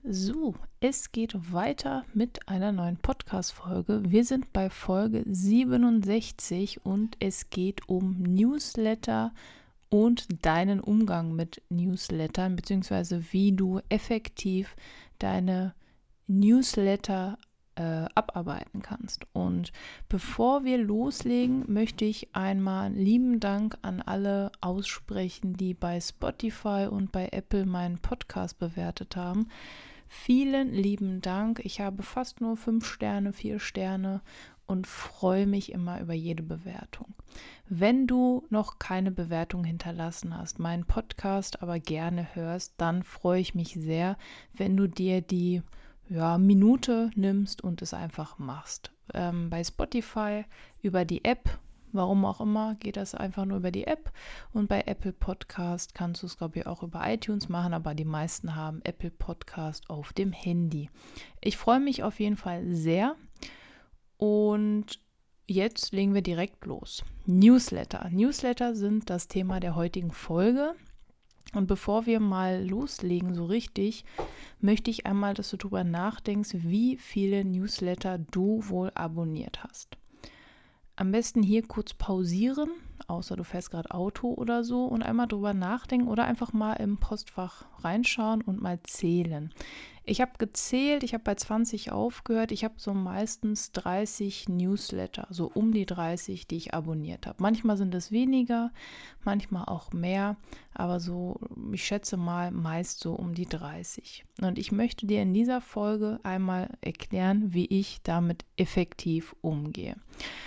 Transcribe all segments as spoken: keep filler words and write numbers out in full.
So, es geht weiter mit einer neuen Podcast-Folge. Wir sind bei Folge siebenundsechzig und es geht um Newsletter und deinen Umgang mit Newslettern, beziehungsweise wie du effektiv deine Newsletter äh, abarbeiten kannst. Und bevor wir loslegen, möchte ich einmal lieben Dank an alle aussprechen, die bei Spotify und bei Apple meinen Podcast bewertet haben. Vielen lieben Dank. Ich habe fast nur fünf Sterne, vier Sterne und freue mich immer über jede Bewertung. Wenn du noch keine Bewertung hinterlassen hast, meinen Podcast aber gerne hörst, dann freue ich mich sehr, wenn du dir die ja, Minute nimmst und es einfach machst. Ähm, bei Spotify über die App, warum auch immer, geht das einfach nur über die App. Und bei Apple Podcast kannst du es, glaube ich, auch über iTunes machen, aber die meisten haben Apple Podcast auf dem Handy. Ich freue mich auf jeden Fall sehr. Und jetzt legen wir direkt los. Newsletter. Newsletter sind das Thema der heutigen Folge. Und bevor wir mal loslegen, so richtig, möchte ich einmal, dass du darüber nachdenkst, wie viele Newsletter du wohl abonniert hast. Am besten hier kurz pausieren, außer du fährst gerade Auto oder so, und einmal drüber nachdenken oder einfach mal im Postfach reinschauen und mal zählen. Ich habe gezählt, ich habe bei zwanzig aufgehört, ich habe so meistens dreißig Newsletter, so um die dreißig, die ich abonniert habe. Manchmal sind es weniger, manchmal auch mehr, aber so, ich schätze mal, meist so um die dreißig. Und ich möchte dir in dieser Folge einmal erklären, wie ich damit effektiv umgehe.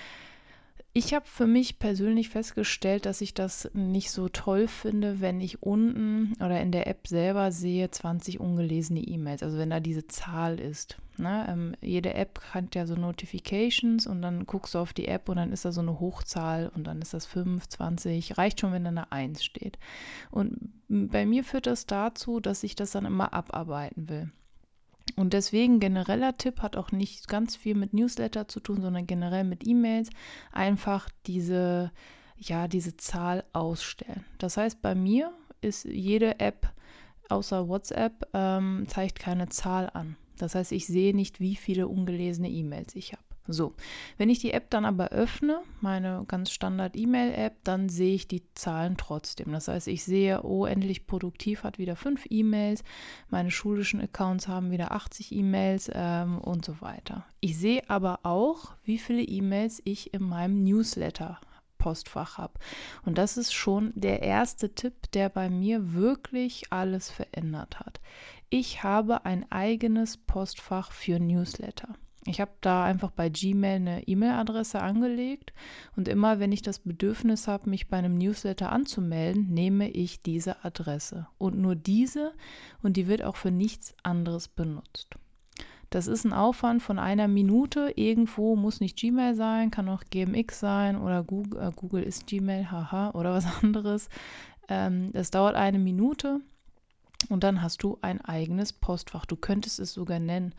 Ich habe für mich persönlich festgestellt, dass ich das nicht so toll finde, wenn ich unten oder in der App selber sehe zwanzig ungelesene E-Mails, also wenn da diese Zahl ist. Ne? Ähm, jede App hat ja so Notifications und dann guckst du auf die App und dann ist da so eine Hochzahl und dann ist das fünf, zwanzig, reicht schon, wenn da eine eins steht. Und bei mir führt das dazu, dass ich das dann immer abarbeiten will. Und deswegen genereller Tipp, hat auch nicht ganz viel mit Newsletter zu tun, sondern generell mit E-Mails, einfach diese, ja, diese Zahl ausstellen. Das heißt, bei mir ist jede App außer WhatsApp ähm, zeigt keine Zahl an. Das heißt, ich sehe nicht, wie viele ungelesene E-Mails ich habe. So, wenn ich die App dann aber öffne, meine ganz Standard E-Mail-App, dann sehe ich die Zahlen trotzdem. Das heißt, ich sehe, oh, endlich produktiv hat wieder fünf E-Mails, meine schulischen Accounts haben wieder achtzig E-Mails ähm, und so weiter. Ich sehe aber auch, wie viele E-Mails ich in meinem Newsletter-Postfach habe. Und das ist schon der erste Tipp, der bei mir wirklich alles verändert hat. Ich habe ein eigenes Postfach für Newsletter. Ich habe da einfach bei Gmail eine E-Mail-Adresse angelegt und immer, wenn ich das Bedürfnis habe, mich bei einem Newsletter anzumelden, nehme ich diese Adresse. Und nur diese, und die wird auch für nichts anderes benutzt. Das ist ein Aufwand von einer Minute. Irgendwo muss nicht Gmail sein, kann auch G M X sein oder Google, äh, Google ist Gmail, haha, oder was anderes. Ähm, das dauert eine Minute und dann hast du ein eigenes Postfach. Du könntest es sogar nennen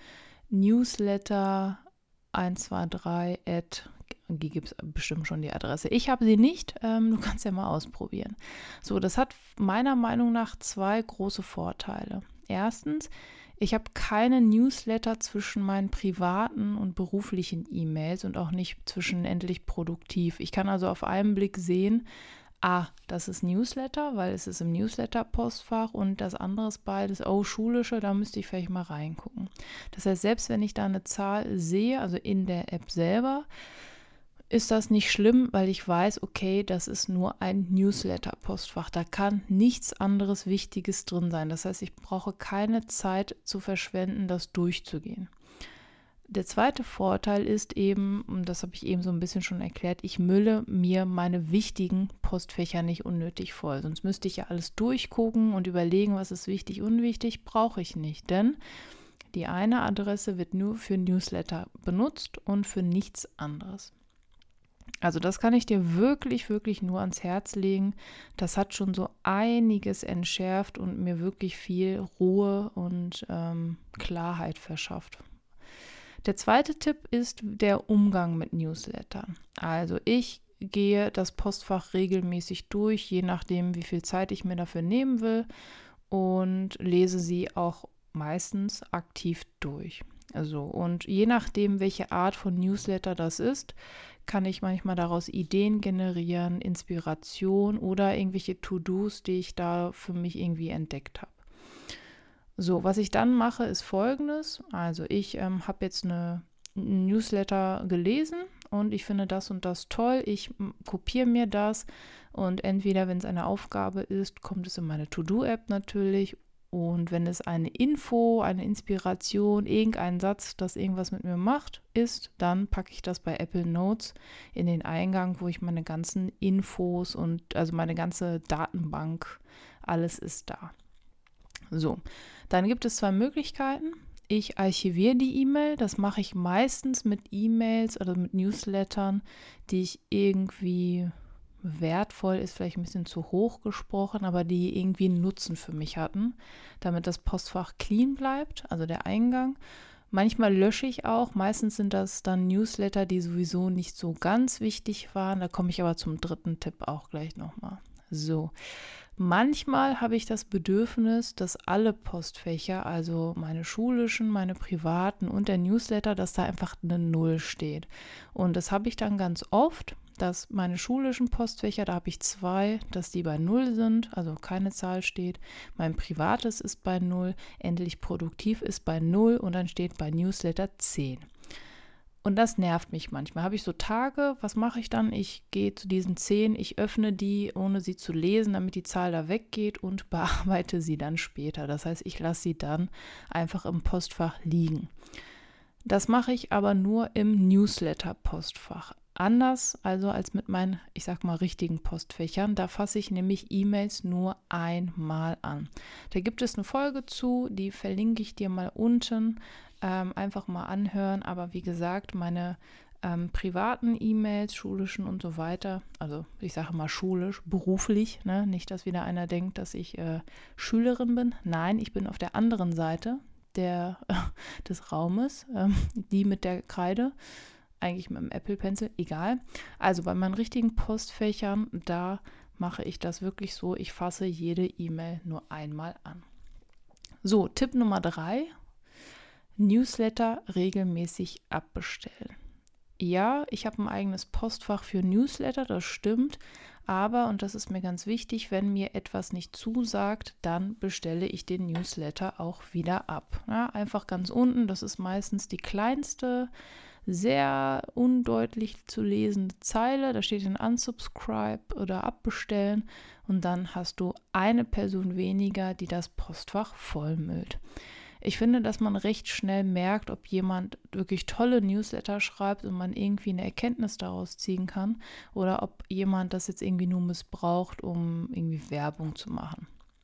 Newsletter eins zwei drei at, die gibt es bestimmt schon die Adresse. Ich habe sie nicht, ähm, du kannst ja mal ausprobieren. So, das hat meiner Meinung nach zwei große Vorteile. Erstens, ich habe keine Newsletter zwischen meinen privaten und beruflichen E-Mails und auch nicht zwischen endlich produktiv. Ich kann also auf einen Blick sehen, ah, das ist Newsletter, weil es ist im Newsletter-Postfach, und das andere ist beides, oh, schulische, da müsste ich vielleicht mal reingucken. Das heißt, selbst wenn ich da eine Zahl sehe, also in der App selber, ist das nicht schlimm, weil ich weiß, okay, das ist nur ein Newsletter-Postfach. Da kann nichts anderes Wichtiges drin sein. Das heißt, ich brauche keine Zeit zu verschwenden, das durchzugehen. Der zweite Vorteil ist eben, und das habe ich eben so ein bisschen schon erklärt, ich mülle mir meine wichtigen Postfächer nicht unnötig voll. Sonst müsste ich ja alles durchgucken und überlegen, was ist wichtig, unwichtig, brauche ich nicht. Denn die eine Adresse wird nur für Newsletter benutzt und für nichts anderes. Also das kann ich dir wirklich, wirklich nur ans Herz legen. Das hat schon so einiges entschärft und mir wirklich viel Ruhe und ähm, Klarheit verschafft. Der zweite Tipp ist der Umgang mit Newslettern. Also ich gehe das Postfach regelmäßig durch, je nachdem, wie viel Zeit ich mir dafür nehmen will, und lese sie auch meistens aktiv durch. Also, und je nachdem, welche Art von Newsletter das ist, kann ich manchmal daraus Ideen generieren, Inspiration oder irgendwelche To-Dos, die ich da für mich irgendwie entdeckt habe. So, was ich dann mache, ist Folgendes. Also ich ähm, habe jetzt eine Newsletter gelesen und ich finde das und das toll. Ich m, kopiere mir das und entweder, wenn es eine Aufgabe ist, kommt es in meine To-Do-App natürlich. Und wenn es eine Info, eine Inspiration, irgendein Satz, das irgendwas mit mir macht, ist, dann packe ich das bei Apple Notes in den Eingang, wo ich meine ganzen Infos und also meine ganze Datenbank, alles ist da. So, dann gibt es zwei Möglichkeiten. Ich archiviere die E-Mail, das mache ich meistens mit E-Mails oder mit Newslettern, die ich irgendwie wertvoll ist, vielleicht ein bisschen zu hoch gesprochen, aber die irgendwie einen Nutzen für mich hatten, damit das Postfach clean bleibt, also der Eingang. Manchmal lösche ich auch, meistens sind das dann Newsletter, die sowieso nicht so ganz wichtig waren. Da komme ich aber zum dritten Tipp auch gleich nochmal. So, manchmal habe ich das Bedürfnis, dass alle Postfächer, also meine schulischen, meine privaten und der Newsletter, dass da einfach eine Null steht. Und das habe ich dann ganz oft, dass meine schulischen Postfächer, da habe ich zwei, dass die bei Null sind, also keine Zahl steht. Mein privates ist bei Null, endlich produktiv ist bei Null und dann steht bei Newsletter zehn. Und das nervt mich manchmal. Habe ich so Tage, was mache ich dann? Ich gehe zu diesen zehn, ich öffne die, ohne sie zu lesen, damit die Zahl da weggeht und bearbeite sie dann später. Das heißt, ich lasse sie dann einfach im Postfach liegen. Das mache ich aber nur im Newsletter-Postfach. Anders also als mit meinen, ich sag mal, richtigen Postfächern. Da fasse ich nämlich E-Mails nur einmal an. Da gibt es eine Folge zu, die verlinke ich dir mal unten. Ähm, einfach mal anhören. Aber wie gesagt, meine ähm, privaten E-Mails, schulischen und so weiter, also ich sage mal schulisch, beruflich, ne? Nicht, dass wieder einer denkt, dass ich äh, Schülerin bin. Nein, ich bin auf der anderen Seite der, äh, des Raumes, äh, die mit der Kreide. Eigentlich mit dem Apple Pencil, egal. Also bei meinen richtigen Postfächern, da mache ich das wirklich so, ich fasse jede E-Mail nur einmal an. So, Tipp Nummer drei, Newsletter regelmäßig abbestellen. Ja, ich habe ein eigenes Postfach für Newsletter, das stimmt, aber, und das ist mir ganz wichtig, wenn mir etwas nicht zusagt, dann bestelle ich den Newsletter auch wieder ab. Ja, einfach ganz unten, das ist meistens die kleinste, sehr undeutlich zu lesende Zeile, da steht ein Unsubscribe oder Abbestellen und dann hast du eine Person weniger, die das Postfach vollmüllt. Ich finde, dass man recht schnell merkt, ob jemand wirklich tolle Newsletter schreibt und man irgendwie eine Erkenntnis daraus ziehen kann oder ob jemand das jetzt irgendwie nur missbraucht, um irgendwie Werbung zu machen.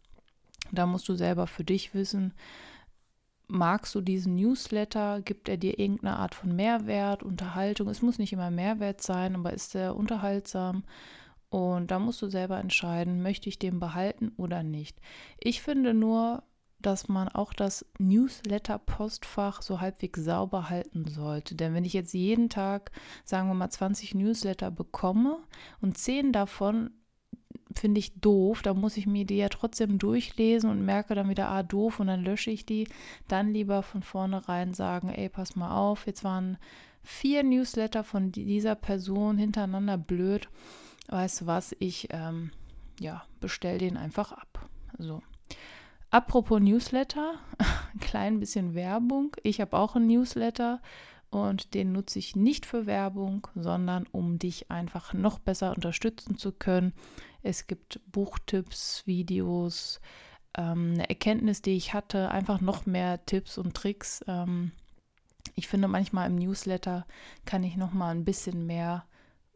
Da musst du selber für dich wissen, magst du diesen Newsletter? Gibt er dir irgendeine Art von Mehrwert, Unterhaltung? Es muss nicht immer Mehrwert sein, aber ist er unterhaltsam? Und da musst du selber entscheiden, möchte ich den behalten oder nicht. Ich finde nur, dass man auch das Newsletter-Postfach so halbwegs sauber halten sollte. Denn wenn ich jetzt jeden Tag, sagen wir mal, zwanzig Newsletter bekomme und zehn davon finde ich doof, da muss ich mir die ja trotzdem durchlesen und merke dann wieder, ah, doof, und dann lösche ich die. Dann lieber von vornherein sagen, ey, pass mal auf, jetzt waren vier Newsletter von dieser Person hintereinander blöd. Weißt du was, ich ähm, ja, bestell den einfach ab. So. Apropos Newsletter, ein klein bisschen Werbung. Ich habe auch einen Newsletter und den nutze ich nicht für Werbung, sondern um dich einfach noch besser unterstützen zu können. Es gibt Buchtipps, Videos, ähm, eine Erkenntnis, die ich hatte, einfach noch mehr Tipps und Tricks. Ähm, ich finde, manchmal im Newsletter kann ich noch mal ein bisschen mehr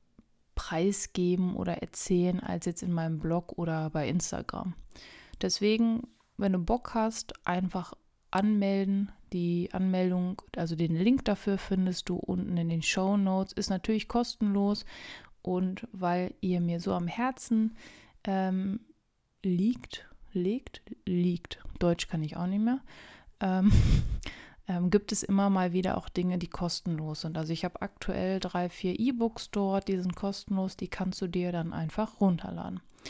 preisgeben oder erzählen als jetzt in meinem Blog oder bei Instagram. Deswegen, wenn du Bock hast, einfach anmelden. Die Anmeldung, also den Link dafür findest du unten in den Shownotes, ist natürlich kostenlos und weil ihr mir so am Herzen ähm, liegt, liegt, liegt, Deutsch kann ich auch nicht mehr, ähm, ähm, gibt es immer mal wieder auch Dinge, die kostenlos sind. Also ich habe aktuell drei, vier E-Books dort, die sind kostenlos, die kannst du dir dann einfach runterladen.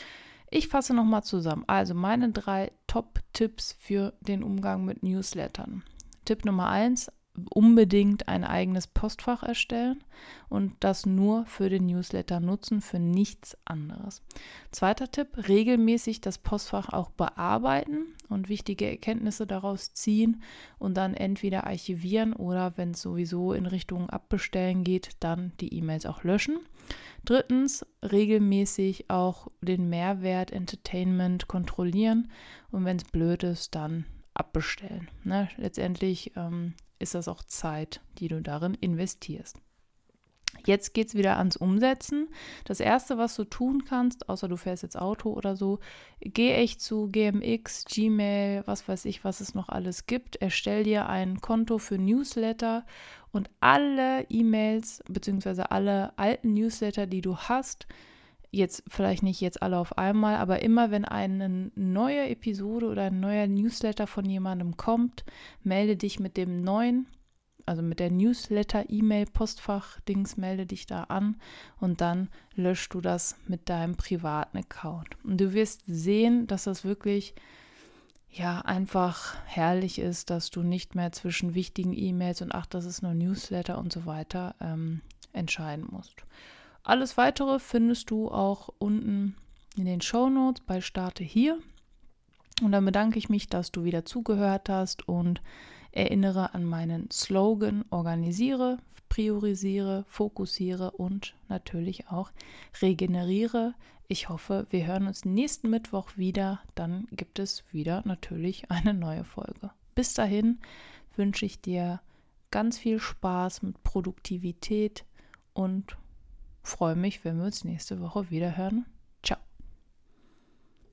Ich fasse nochmal zusammen. Also meine drei Top-Tipps für den Umgang mit Newslettern. Tipp Nummer eins, unbedingt ein eigenes Postfach erstellen und das nur für den Newsletter nutzen, für nichts anderes. Zweiter Tipp, regelmäßig das Postfach auch bearbeiten und wichtige Erkenntnisse daraus ziehen und dann entweder archivieren oder, wenn es sowieso in Richtung Abbestellen geht, dann die E-Mails auch löschen. Drittens, regelmäßig auch den Mehrwert Entertainment kontrollieren und wenn es blöd ist, dann abbestellen. Ne? Letztendlich ähm, ist das auch Zeit, die du darin investierst. Jetzt geht es wieder ans Umsetzen. Das Erste, was du tun kannst, außer du fährst jetzt Auto oder so, geh echt zu G M X, Gmail, was weiß ich, was es noch alles gibt. Erstell dir ein Konto für Newsletter und alle E-Mails bzw. alle alten Newsletter, die du hast, jetzt vielleicht nicht jetzt alle auf einmal, aber immer wenn eine neue Episode oder ein neuer Newsletter von jemandem kommt, melde dich mit dem neuen, also mit der Newsletter-E-Mail-Postfach-Dings, melde dich da an und dann löschst du das mit deinem privaten Account. Und du wirst sehen, dass das wirklich ja einfach herrlich ist, dass du nicht mehr zwischen wichtigen E-Mails und ach, das ist nur Newsletter und so weiter ähm, entscheiden musst. Alles Weitere findest du auch unten in den Shownotes bei Starte hier. Und dann bedanke ich mich, dass du wieder zugehört hast und erinnere an meinen Slogan: Organisiere, priorisiere, fokussiere und natürlich auch regeneriere. Ich hoffe, wir hören uns nächsten Mittwoch wieder. Dann gibt es wieder natürlich eine neue Folge. Bis dahin wünsche ich dir ganz viel Spaß mit Produktivität und freue mich, wenn wir uns nächste Woche wieder hören.